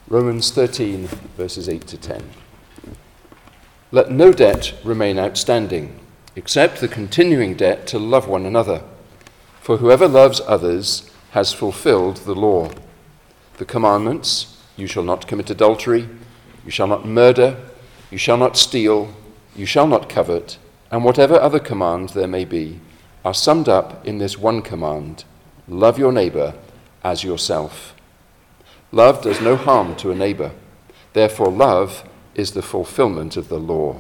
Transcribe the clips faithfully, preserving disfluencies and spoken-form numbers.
Romans thirteen, verses eight to ten. Let no debt remain outstanding, except the continuing debt to love one another. For whoever loves others has fulfilled the law. The commandments, you shall not commit adultery, you shall not murder, you shall not steal, you shall not covet, and whatever other commands there may be, are summed up in this one command: love your neighbor as yourself. Love does no harm to a neighbor. Therefore, love is the fulfillment of the law.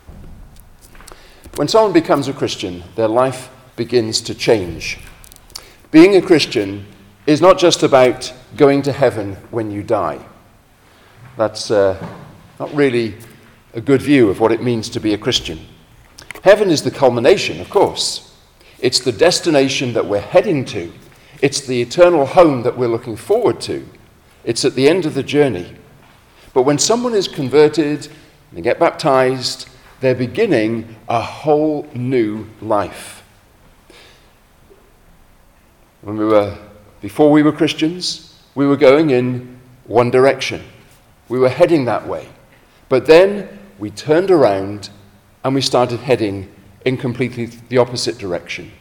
When someone becomes a Christian, their life begins to change. Being a Christian is not just about going to heaven when you die. That's uh, not really a good view of what it means to be a Christian. Heaven is the culmination, of course. It's the destination that we're heading to. It's the eternal home that we're looking forward to. It's at the end of the journey. But when someone is converted, they get baptized, they're beginning a whole new life. When we were, before we were Christians, we were going in one direction. We were heading that way. But then we turned around and we started heading in completely the opposite direction.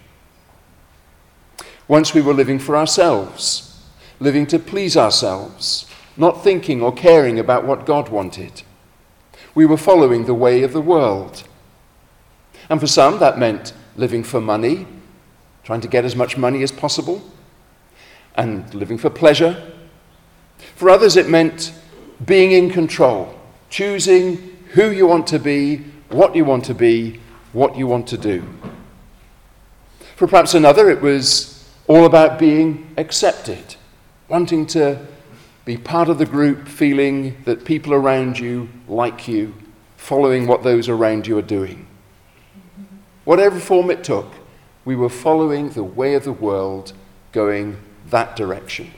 Once we were living for ourselves, living to please ourselves, not thinking or caring about what God wanted. We were following the way of the world. And for some, that meant living for money, trying to get as much money as possible, and living for pleasure. For others, it meant being in control, choosing who you want to be, what you want to be, what you want to do. For perhaps another, it was all about being accepted, wanting to be part of the group, feeling that people around you like you, following what those around you are doing. Whatever form it took, we were following the way of the world, going that direction.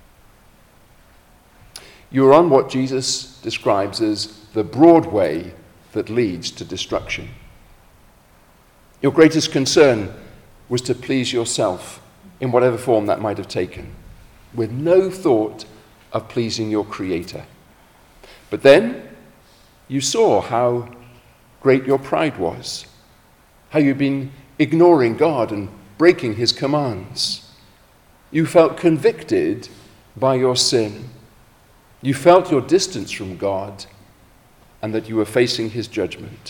You were on what Jesus describes as the broad way that leads to destruction. Your greatest concern was to please yourself in whatever form that might have taken, with no thought of pleasing your Creator. But then you saw how great your pride was, how you'd been ignoring God and breaking his commands. You felt convicted by your sin. You felt your distance from God and that you were facing his judgment.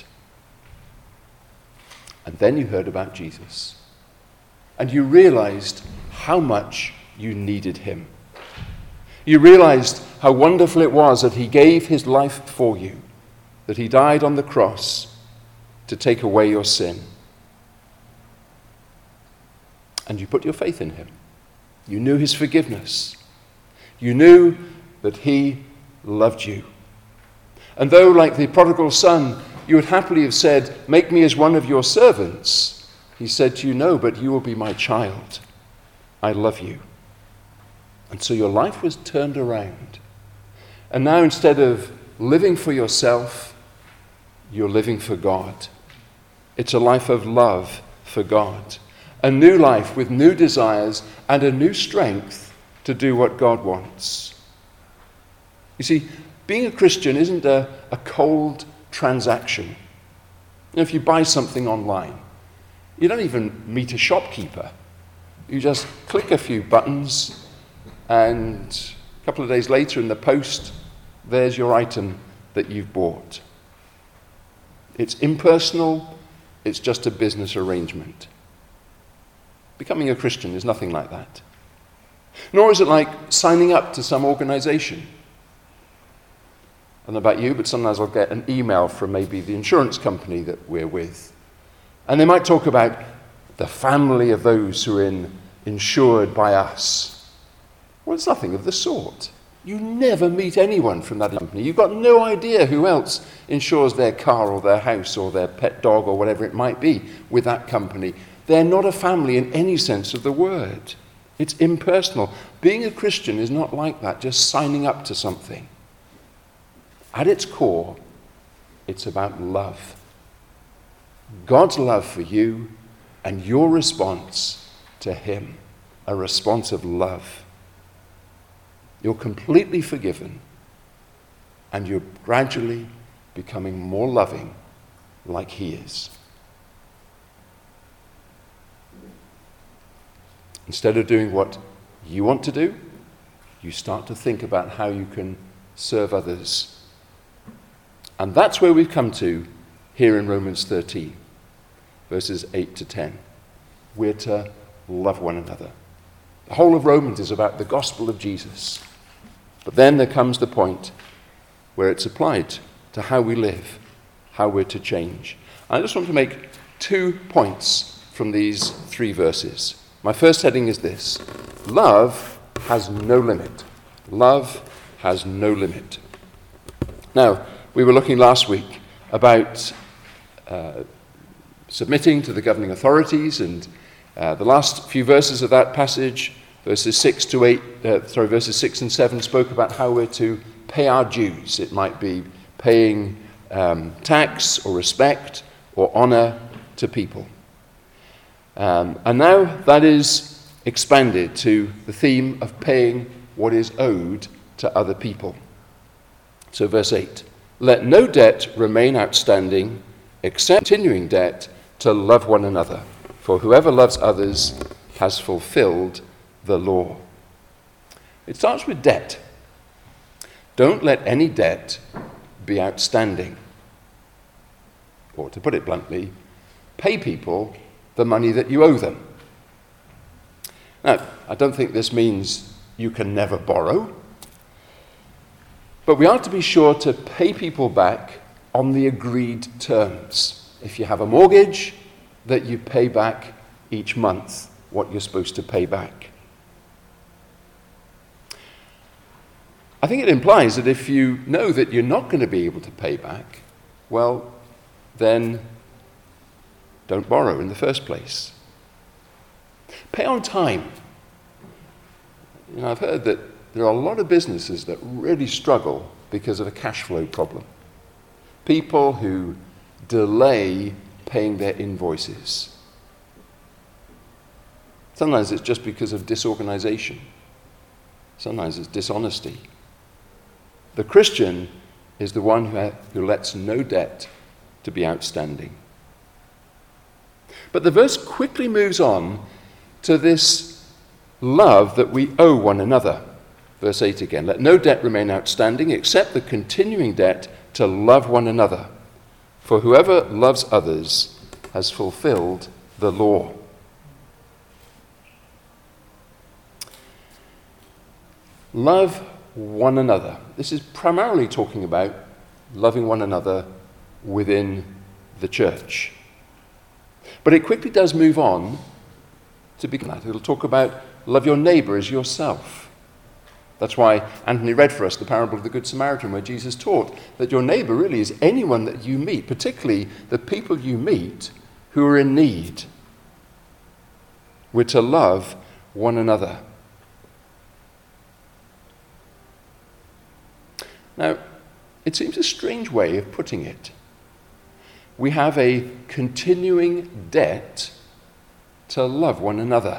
And then you heard about Jesus. And you realized how much you needed him. You realized how wonderful it was that he gave his life for you, that he died on the cross to take away your sin. And you put your faith in him. You knew his forgiveness. You knew that he loved you. And though, like the prodigal son, you would happily have said, "Make me as one of your servants," he said to you, "No, but you will be my child. I love you." And so your life was turned around. And now, instead of living for yourself, you're living for God. It's a life of love for God. A new life with new desires and a new strength to do what God wants. You see, being a Christian isn't a, a cold transaction. You know, if you buy something online, you don't even meet a shopkeeper. You just click a few buttons, and a couple of days later in the post, there's your item that you've bought. It's impersonal. It's just a business arrangement. Becoming a Christian is nothing like that. Nor is it like signing up to some organization. I don't know about you, but sometimes I'll get an email from maybe the insurance company that we're with. And they might talk about the family of those who are in, insured by us. Well, it's nothing of the sort. You never meet anyone from that company. You've got no idea who else insures their car or their house or their pet dog or whatever it might be with that company. They're not a family in any sense of the word. It's impersonal. Being a Christian is not like that, just signing up to something. At its core, it's about love. God's love for you and your response to him, a response of love. You're completely forgiven and you're gradually becoming more loving like he is. Instead of doing what you want to do, you start to think about how you can serve others. And that's where we've come to here in Romans thirteen, verses eight to ten. We're to love one another. The whole of Romans is about the gospel of Jesus. But then there comes the point where it's applied to how we live, how we're to change. I just want to make two points from these three verses. My first heading is this: love has no limit. Love has no limit. Now, we were looking last week about uh, submitting to the governing authorities, and uh, the last few verses of that passage, verses six to eight, uh, sorry, verses six and seven, spoke about how we're to pay our dues. It might be paying um, tax or respect or honor to people. Um, and now that is expanded to the theme of paying what is owed to other people. So verse eight, let no debt remain outstanding except continuing debt to love one another, for whoever loves others has fulfilled the law. It starts with debt. Don't let any debt be outstanding. Or to put it bluntly, pay people the money that you owe them. Now, I don't think this means you can never borrow, but we are to be sure to pay people back on the agreed terms. If you have a mortgage, that you pay back each month what you're supposed to pay back. I think it implies that if you know that you're not going to be able to pay back, well, then don't borrow in the first place. Pay on time. You know, I've heard that there are a lot of businesses that really struggle because of a cash flow problem. People who delay paying their invoices. Sometimes it's just because of disorganization. Sometimes it's dishonesty. The Christian is the one who, ha- who lets no debt to be outstanding. But the verse quickly moves on to this love that we owe one another. Verse eight again, let no debt remain outstanding except the continuing debt to love one another. For whoever loves others has fulfilled the law. Love one another. This is primarily talking about loving one another within the church. But it quickly does move on to begin that. It'll talk about love your neighbor as yourself. That's why Anthony read for us the parable of the Good Samaritan, where Jesus taught that your neighbor really is anyone that you meet, particularly the people you meet who are in need. We're to love one another. Now, it seems a strange way of putting it. We have a continuing debt to love one another.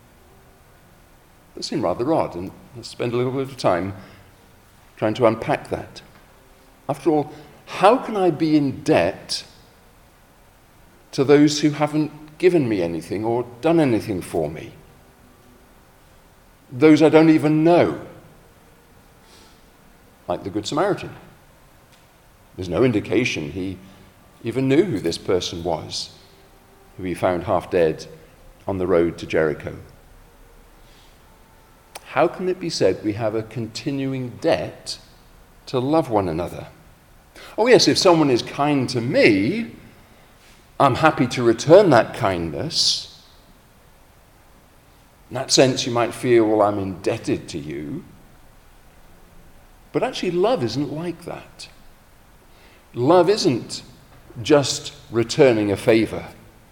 That seems rather odd, and let's spend a little bit of time trying to unpack that. After all, how can I be in debt to those who haven't given me anything or done anything for me? Those I don't even know, like the Good Samaritan. There's no indication he even knew who this person was, who he found half dead on the road to Jericho. How can it be said we have a continuing debt to love one another? Oh yes, if someone is kind to me, I'm happy to return that kindness. In that sense, you might feel, well, I'm indebted to you. But actually, love isn't like that. Love isn't just returning a favor.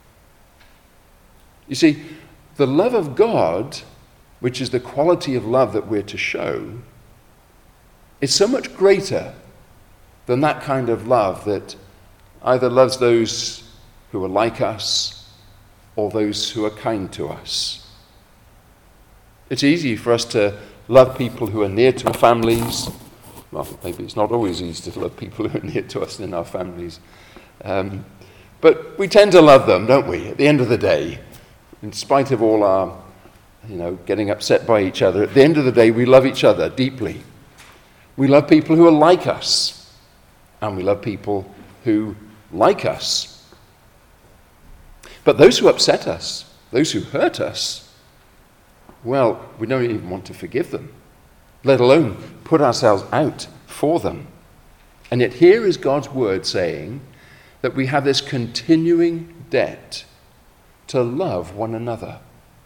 You see, the love of God, which is the quality of love that we're to show, is so much greater than that kind of love that either loves those who are like us or those who are kind to us. It's easy for us to love people who are near to our families, well, maybe it's not always easy to love people who are near to us in our families. Um, but we tend to love them, don't we? At the end of the day, in spite of all our, you know, getting upset by each other, at the end of the day, we love each other deeply. We love people who are like us, and we love people who like us. But those who upset us, those who hurt us, well, we don't even want to forgive them, let alone put ourselves out for them. And yet here is God's word saying that we have this continuing debt to love one another.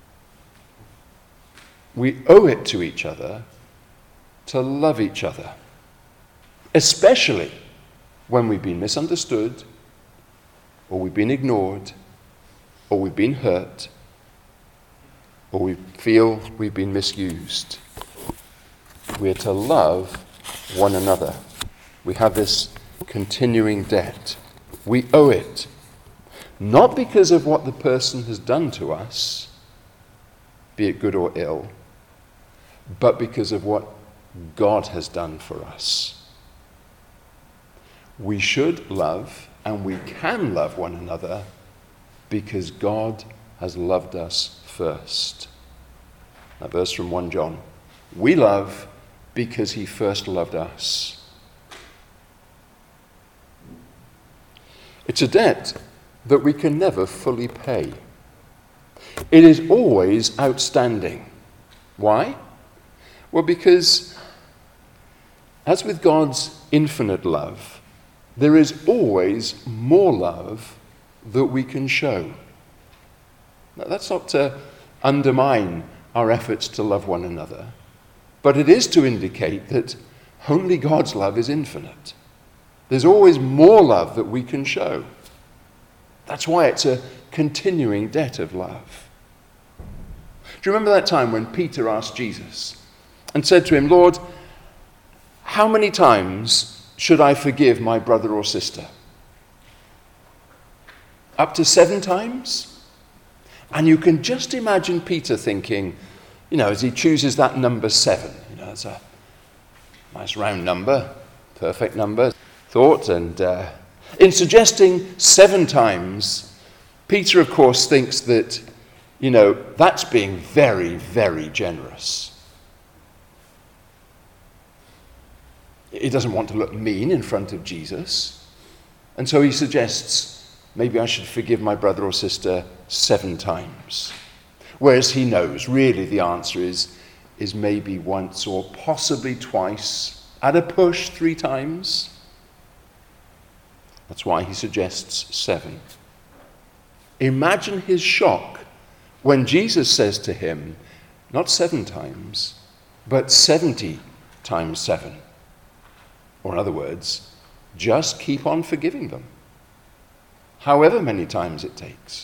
We owe it to each other to love each other, especially when we've been misunderstood, or we've been ignored, or we've been hurt, or we feel we've been misused. We're to love one another. We have this continuing debt. We owe it, not because of what the person has done to us, be it good or ill, but because of what God has done for us. We should love, and we can love one another, because God has loved us first. That verse from First John. We love because he first loved us. It's a debt that we can never fully pay. It is always outstanding. Why? Well, because as with God's infinite love, there is always more love that we can show. Now, that's not to undermine our efforts to love one another, but it is to indicate that only God's love is infinite. There's always more love that we can show. That's why it's a continuing debt of love. Do you remember that time when Peter asked Jesus and said to him, Lord, how many times should I forgive my brother or sister? Up to seven times? And you can just imagine Peter thinking, you know, as he chooses that number seven, you know, it's a nice round number, perfect number, thought, and uh, in suggesting seven times, Peter, of course, thinks that, you know, that's being very, very generous. He doesn't want to look mean in front of Jesus, and so he suggests, maybe I should forgive my brother or sister seven times. Whereas he knows, really the answer is, is maybe once or possibly twice, at a push three times. That's why he suggests seven. Imagine his shock when Jesus says to him, not seven times, but seventy times seven. Or in other words, just keep on forgiving them, however many times it takes.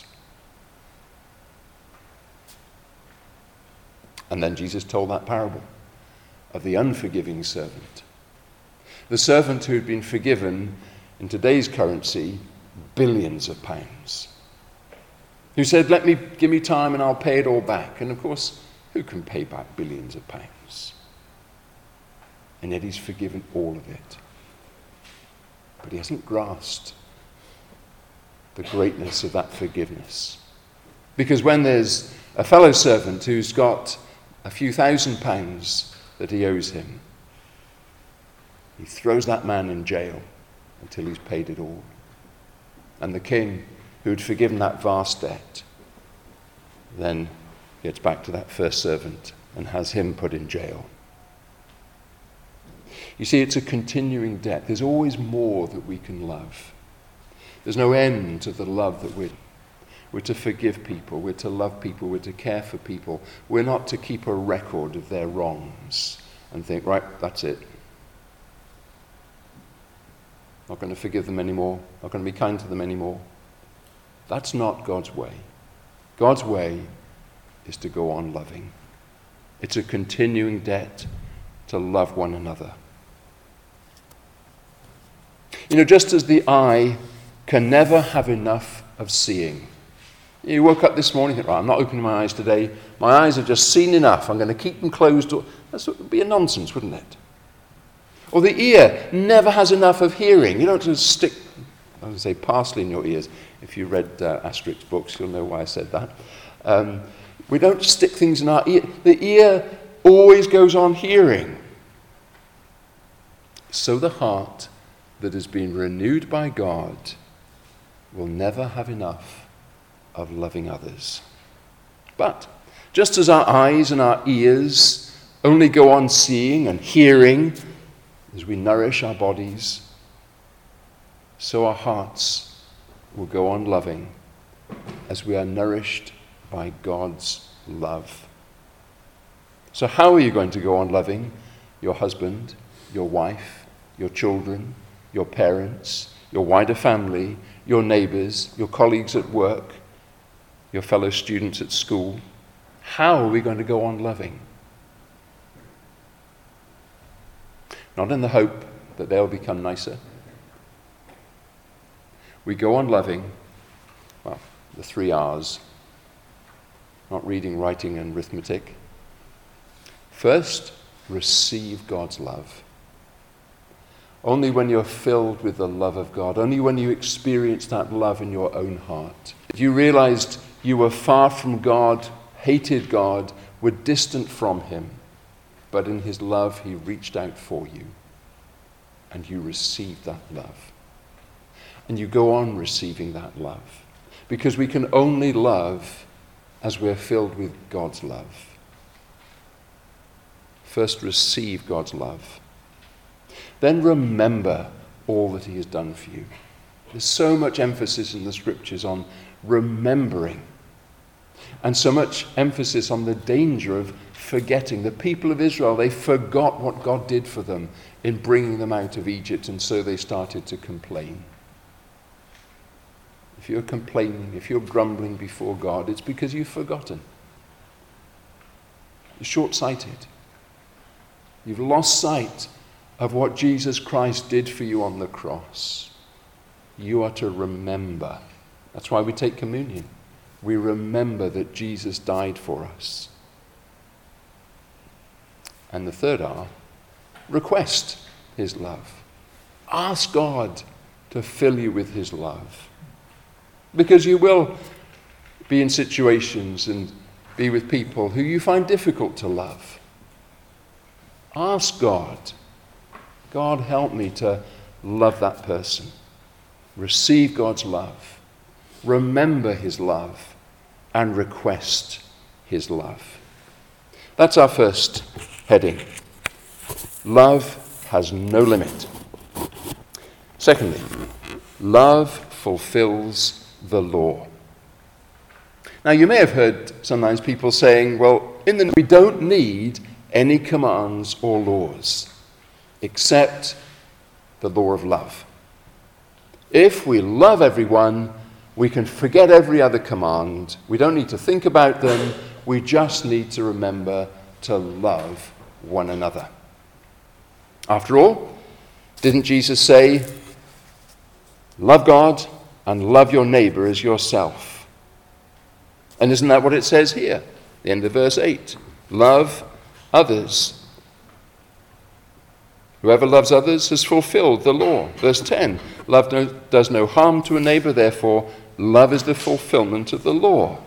And then Jesus told that parable of the unforgiving servant. The servant who had been forgiven, in today's currency, billions of pounds. Who said, let me, give me time and I'll pay it all back. And of course, who can pay back billions of pounds? And yet he's forgiven all of it. But he hasn't grasped the greatness of that forgiveness. Because when there's a fellow servant who's got a few thousand pounds that he owes him, he throws that man in jail until he's paid it all. And the king, who had forgiven that vast debt, then gets back to that first servant and has him put in jail. You see, it's a continuing debt. There's always more that we can love. There's no end to the love that we're We're to forgive people, we're to love people, we're to care for people. We're not to keep a record of their wrongs and think, right, that's it. Not going to forgive them anymore, not going to be kind to them anymore. That's not God's way. God's way is to go on loving. It's a continuing debt to love one another. You know, just as the eye can never have enough of seeing. You woke up this morning and think, right, I'm not opening my eyes today. My eyes have just seen enough. I'm going to keep them closed. That would be a nonsense, wouldn't it? Or the ear never has enough of hearing. You don't just stick, I was going to say parsley in your ears. If you read uh, Asterix books, you'll know why I said that. Um, we don't stick things in our ear. The ear always goes on hearing. So the heart that has been renewed by God will never have enough of loving others. But just as our eyes and our ears only go on seeing and hearing as we nourish our bodies, so our hearts will go on loving as we are nourished by God's love. So how are you going to go on loving your husband, your wife, your children, your parents, your wider family, your neighbors, your colleagues at work, your fellow students at school? How are we going to go on loving? Not in the hope that they'll become nicer. We go on loving, well, the three R's, not reading, writing, and arithmetic. First, receive God's love. Only when you're filled with the love of God, only when you experience that love in your own heart, you realized you were far from God, hated God, were distant from him, but in his love he reached out for you, and you received that love. And you go on receiving that love, because we can only love as we're filled with God's love. First, receive God's love. Then remember all that he has done for you. There's so much emphasis in the scriptures on remembering, and so much emphasis on the danger of forgetting. The people of Israel, they forgot what God did for them in bringing them out of Egypt, and so they started to complain. If you're complaining, if you're grumbling before God, it's because you've forgotten. You're short-sighted. You've lost sight of what Jesus Christ did for you on the cross. You are to remember. That's why we take communion. We remember that Jesus died for us. And the third R, request his love. Ask God to fill you with his love. Because you will be in situations and be with people who you find difficult to love. Ask God, God, help me to love that person. Receive God's love. Remember his love and request his love. That's our first heading. Love has no limit. Secondly, love fulfills the law. Now, you may have heard sometimes people saying, well, in the we don't need any commands or laws except the law of love. If we love everyone, we can forget every other command. We don't need to think about them. We just need to remember to love one another. After all, didn't Jesus say, love God and love your neighbor as yourself? And isn't that what it says here? The end of verse eight. Love others. Whoever loves others has fulfilled the law. Verse ten. Love no, does no harm to a neighbor, therefore love is the fulfillment of the law.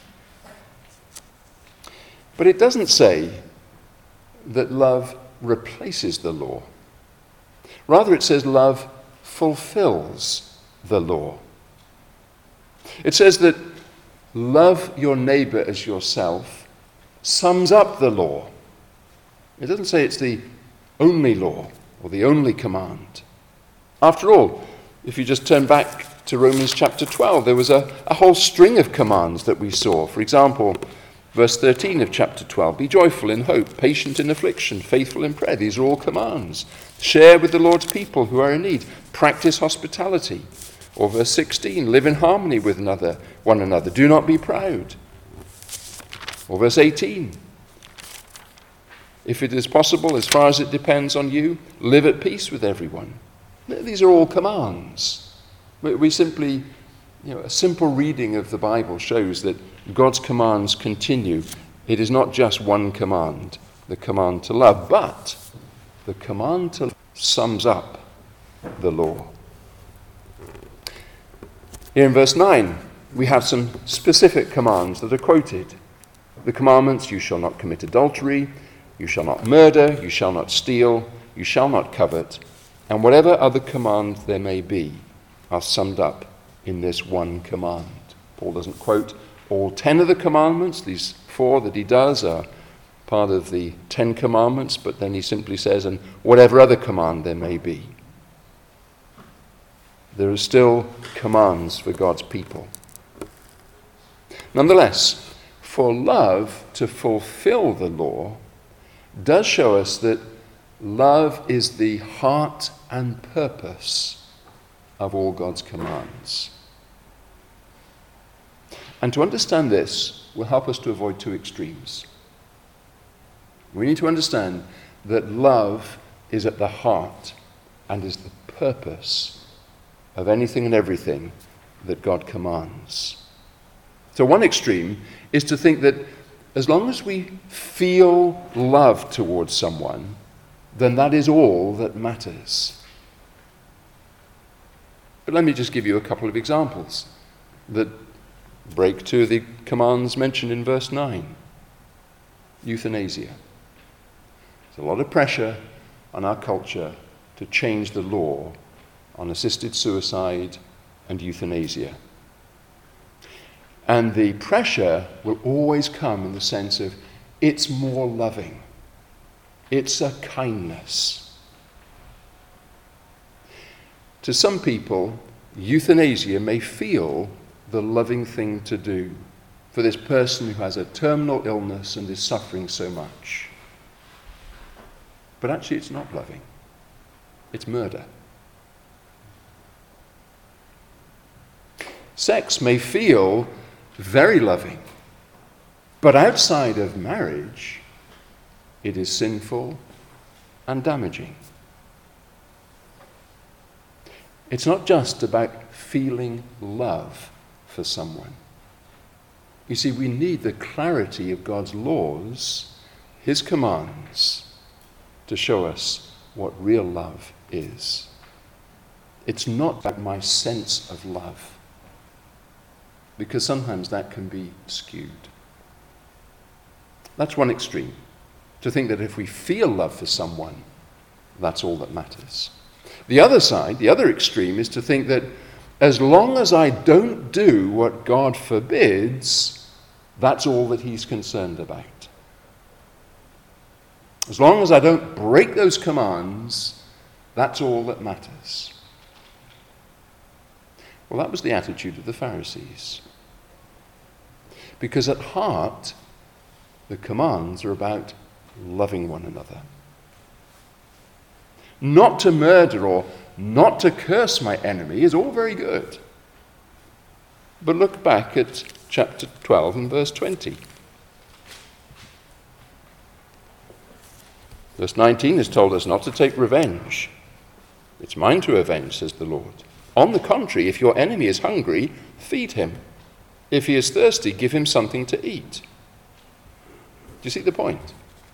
But it doesn't say that love replaces the law. Rather, it says love fulfills the law. It says that love your neighbor as yourself sums up the law. It doesn't say it's the only law or the only command. After all, if you just turn back to Romans chapter twelve, there was a, a whole string of commands that we saw. For example, verse thirteen of chapter twelve, be joyful in hope, patient in affliction, faithful in prayer. These are all commands. Share with the Lord's people who are in need. Practice hospitality. Or verse sixteen, live in harmony with another, one another. Do not be proud. Or verse eighteen, if it is possible, as far as it depends on you, live at peace with everyone. These are all commands. We simply, you know, a simple reading of the Bible shows that God's commands continue. It is not just one command, the command to love, but the command to sums up the law. Here in verse nine, we have some specific commands that are quoted. The commandments, you shall not commit adultery, you shall not murder, you shall not steal, you shall not covet, and whatever other command there may be are summed up in this one command. Paul doesn't quote all ten of the commandments. These four that he does are part of the Ten Commandments, but then he simply says, and whatever other command there may be. There are still commands for God's people. Nonetheless, for love to fulfill the law does show us that love is the heart and purpose of all God's commands. And to understand this will help us to avoid two extremes. We need to understand that love is at the heart and is the purpose of anything and everything that God commands. So one extreme is to think that as long as we feel love towards someone, then that is all that matters. But let me just give you a couple of examples that break two of the commands mentioned in verse nine. Euthanasia. There's a lot of pressure on our culture to change the law on assisted suicide and euthanasia. And the pressure will always come in the sense of it's more loving. It's a kindness. To some people, euthanasia may feel the loving thing to do for this person who has a terminal illness and is suffering so much. But actually it's not loving. It's murder. Sex may feel very loving, but outside of marriage, it is sinful and damaging. It's not just about feeling love for someone. You see, we need the clarity of God's laws, his commands, to show us what real love is. It's not about my sense of love, because sometimes that can be skewed. That's one extreme, to think that if we feel love for someone, that's all that matters. The other side, the other extreme, is to think that as long as I don't do what God forbids, that's all that he's concerned about. As long as I don't break those commands, that's all that matters. Well, that was the attitude of the Pharisees. Because at heart, the commands are about loving one another. Not to murder or not to curse my enemy is all very good. But look back at chapter twelve and verse twenty. Verse nineteen has told us not to take revenge. It's mine to avenge, says the Lord. On the contrary, if your enemy is hungry, feed him. If he is thirsty, give him something to eat. Do you see the point?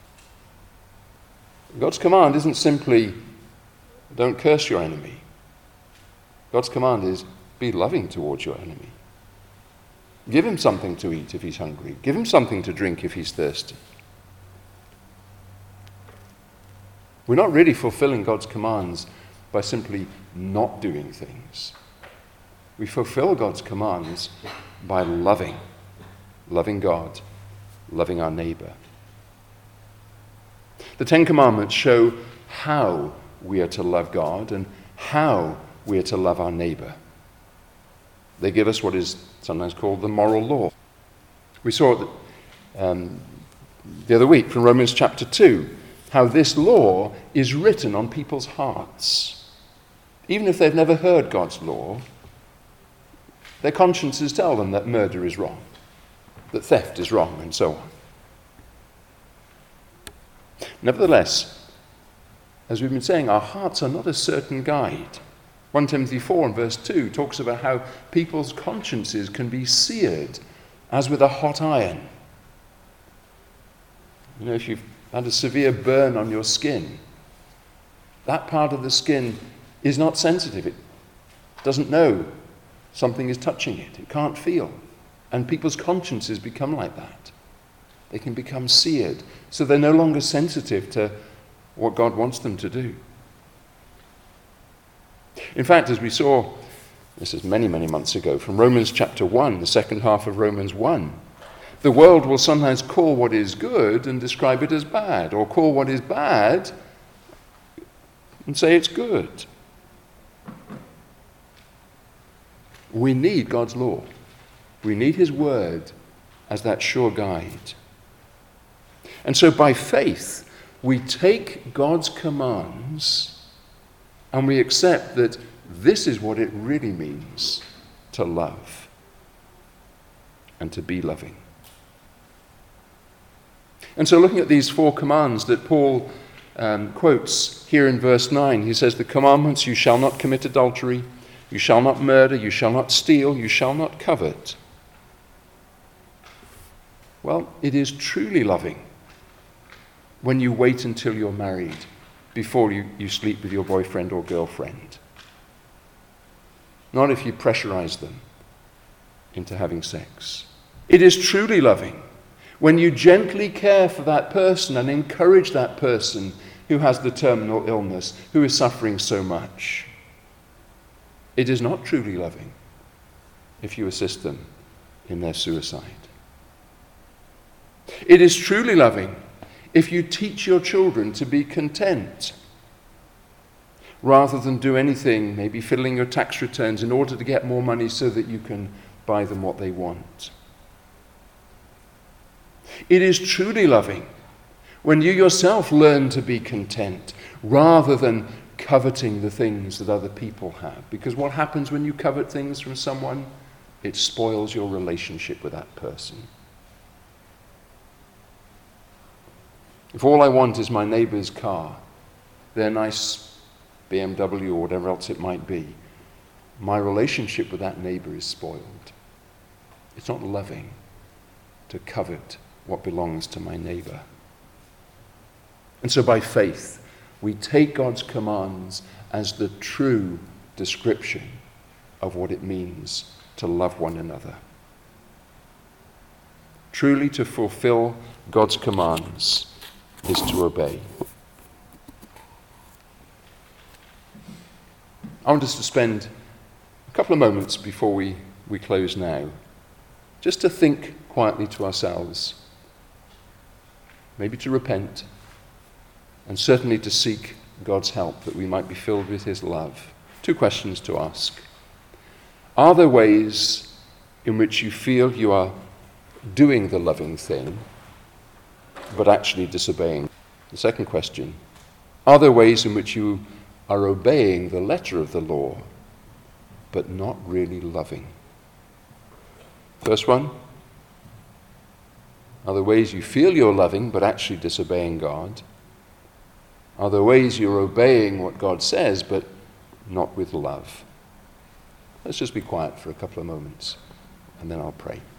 God's command isn't simply, don't curse your enemy. God's command is, be loving towards your enemy. Give him something to eat if he's hungry. Give him something to drink if he's thirsty. We're not really fulfilling God's commands by simply not doing things. We fulfill God's commands by loving, loving God, loving our neighbor. The Ten Commandments show how we are to love God and how we are to love our neighbor. They give us what is sometimes called the moral law. We saw it um, the other week from Romans chapter two, how this law is written on people's hearts. Even if they've never heard God's law, their consciences tell them that murder is wrong, that theft is wrong, and so on. Nevertheless, as we've been saying, our hearts are not a certain guide. First Timothy four and verse two talks about how people's consciences can be seared as with a hot iron. You know, if you've had a severe burn on your skin, that part of the skin is not sensitive. It doesn't know something is touching it. It can't feel. And people's consciences become like that. They can become seared. So they're no longer sensitive to what God wants them to do. In fact, as we saw, this is many, many months ago, from Romans chapter one, the second half of Romans one, the world will sometimes call what is good and describe it as bad, or call what is bad and say it's good. We need God's law. We need his word as that sure guide. And so by faith, we take God's commands and we accept that this is what it really means to love and to be loving. And so looking at these four commands that Paul um, quotes here in verse nine, he says, the commandments, you shall not commit adultery, you shall not murder, you shall not steal, you shall not covet. Well, it is truly loving when you wait until you're married before you, you sleep with your boyfriend or girlfriend. Not if you pressurize them into having sex. It is truly loving when you gently care for that person and encourage that person who has the terminal illness, who is suffering so much. It is not truly loving if you assist them in their suicide. It is truly loving if you teach your children to be content rather than do anything, maybe fiddling your tax returns in order to get more money so that you can buy them what they want. It is truly loving when you yourself learn to be content rather than coveting the things that other people have. Because what happens when you covet things from someone? It spoils your relationship with that person. If all I want is my neighbor's car, their nice B M W or whatever else it might be, my relationship with that neighbor is spoiled. It's not loving to covet what belongs to my neighbor. And so by faith, we take God's commands as the true description of what it means to love one another. Truly to fulfill God's commands is to obey. I want us to spend a couple of moments before we, we close now, just to think quietly to ourselves, maybe to repent, and certainly to seek God's help that we might be filled with his love. Two questions to ask. Are there ways in which you feel you are doing the loving thing, but actually disobeying? The second question, are there ways in which you are obeying the letter of the law, but not really loving? First one, are there ways you feel you're loving, but actually disobeying God? Are there ways you're obeying what God says, but not with love? Let's just be quiet for a couple of moments, and then I'll pray.